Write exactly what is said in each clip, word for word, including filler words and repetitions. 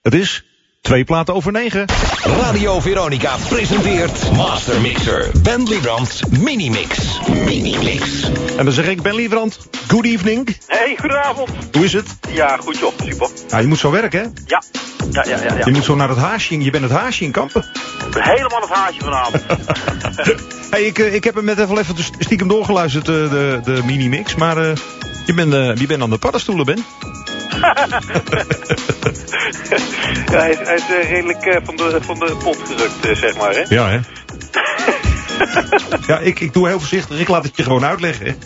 Het is twee platen over negen. Radio Veronica presenteert Master Mixer. Ben Liebrand's Minimix. Minimix. En dan zeg ik, Ben Liebrand, good evening. Hey, goedenavond. Hoe is het? Ja, goed joh, super. Nou, je moet zo werken, hè? Ja, ja, ja, ja. ja. Je moet zo naar het haasje in. Je bent het haasje in Kampen. Helemaal het haasje vanavond. Hey, ik, ik heb hem net even, even stiekem doorgeluisterd, de, de, de Minimix. Maar uh, je, bent, uh, je bent aan de paddenstoelen, Ben. Ja, hij is, hij is uh, redelijk uh, van, de, van de pot gerukt, uh, zeg maar, hè? Ja, hè? Ja, ik, ik doe heel voorzichtig. Ik laat het je gewoon uitleggen, hè?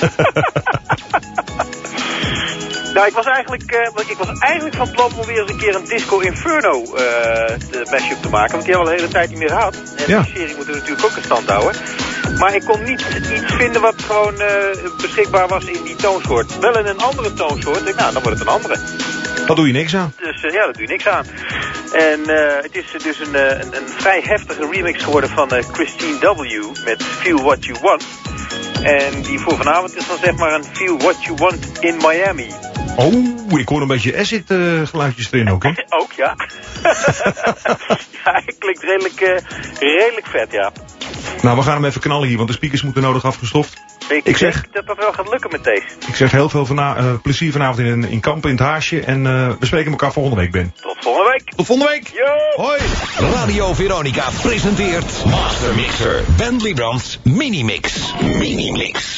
Nou, ik was eigenlijk, uh, ik was eigenlijk van plan om weer eens een keer een Disco Inferno uh, de mashup te maken. Want die hebben we al de hele tijd niet meer gehad. En ja. Die serie moeten we natuurlijk ook in stand houden. Maar ik kon niet iets vinden wat gewoon uh, beschikbaar was in die toonsoort. Wel in een andere toonsoort. Ik, nou, dan wordt het een andere. Daar doe je niks aan. Dus uh, ja, daar doe je niks aan. En uh, het is dus een, uh, een, een vrij heftige remix geworden van uh, Christine W. met Feel What You Want. En die voor vanavond is dan zeg maar een Feel What You Want in Miami. Oh, ik hoor een beetje acid uh, geluidjes erin ook, hè? Ook, ja. Ja, het klinkt redelijk, uh, redelijk vet, ja. Nou, we gaan hem even knallen hier, want de speakers moeten nodig afgestoft. Ik, ik zeg dat dat wel gaat lukken met deze. Ik zeg heel veel vana- uh, plezier vanavond in, in Kampen, in het Haasje. En uh, we spreken elkaar volgende week, Ben. Tot volgende week. Tot volgende week. Yo. Hoi. Radio Veronica presenteert Master Mixer. Ben Liebrand's Minimix. Minimix.